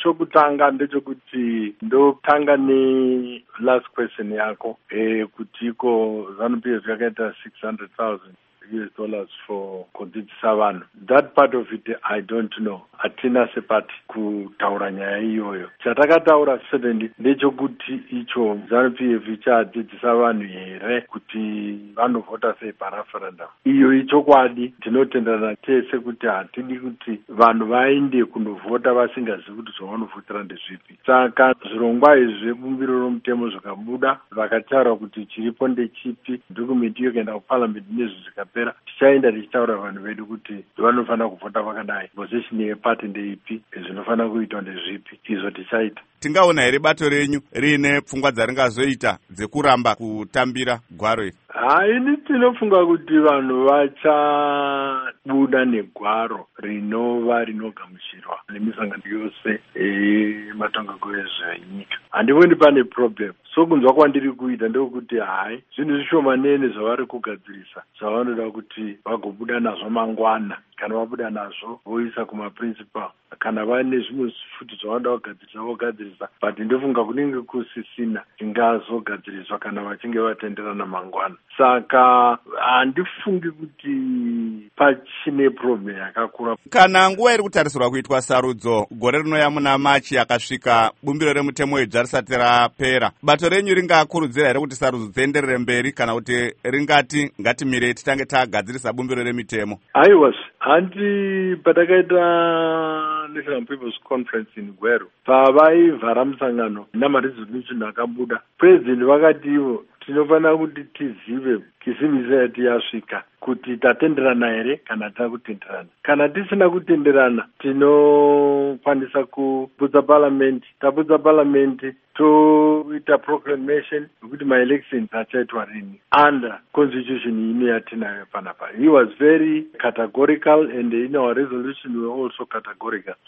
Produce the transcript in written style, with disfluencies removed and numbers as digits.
chokutanga ndechekuti ndotanga last question yako kutiko ZANU-PF yakaita 600,000 US dollars for kudzidzisa vanhu. That part of it I don't know. Hatina sepati kutaura nyaya iyoyo. Chatakataura certainly ndechekuti icho ZANU-PF ichadzidzisa vanhu here kuti vanovhota sei pareferendum. Iyo ichokwadi tinotenderana tese kuti hatidi kuti vanhu vaende kunovhota vasingazivi kuti zvavanovhotera ndezvipi. Saka zvirongwa izvi zvebumbiro romutemo zvikabuda vakataura kuti chiripo ndechipi, dokumenti iyo ikaenda kuparliament nezvi zvikapera, tichaenda tichitaura vanhu vedu kuti vanofanira kuvhota vakadai, position yepati ndeipi, zvinofanira kuitwa ndezvipi, izvo tichaita. Tingaona here bato renyu riine pfungwa dzaringazoita dzekuramba kutambira gwaro iri? Ini tinofunga kuti vanhu vachabuda negwaro rinova rinogamuchirwa nemisangano yose matongeko ezvenyika. Handivoni pane problem. So kunzwa kwandiri kuita ndekuti hai zvinhu zvishomanene zvavari kugadzirisa zvavanoda kuti vagobuda nazvo mangwana. Kana vabuda nazvo voisa kumaprincipal, kana vane zvimwe futi zvavanoda kugadzirisa vogadzirisa, but ndofunga kunenge kusisina ingazogadziriswa kana vachinge vatenderana mangwana. Saka handifungi kuti pachine problem yakakura. Kana nguva iri kutarisirwa kuitwa sarudzo gore rinouya muna Machi yakasvika bumbiro remutemo idzva risati rapera, bato renyu ringakurudzira here kuti sarudzo dzienderere mberi kana kuti ringati ngatimirei titange tagadzirisa bumbiro remitemo? Aiwas, handi patakaita National People's Conference in Gweru, pavaivhara musangano namaresolution akabuda, president vakati ivo tinofanira kuti tizive kisimbisa yati yasvika kuti tatenderana here kana tina kutenderana. Kana tisina kutenderana tinokwanisa kuputsa parliament, taputsa parliament toita proclamation yokuti ma-elections achaitwa rini under constitution ino yatinayo panapa. He was very categorical and in our resolution we were also categorical.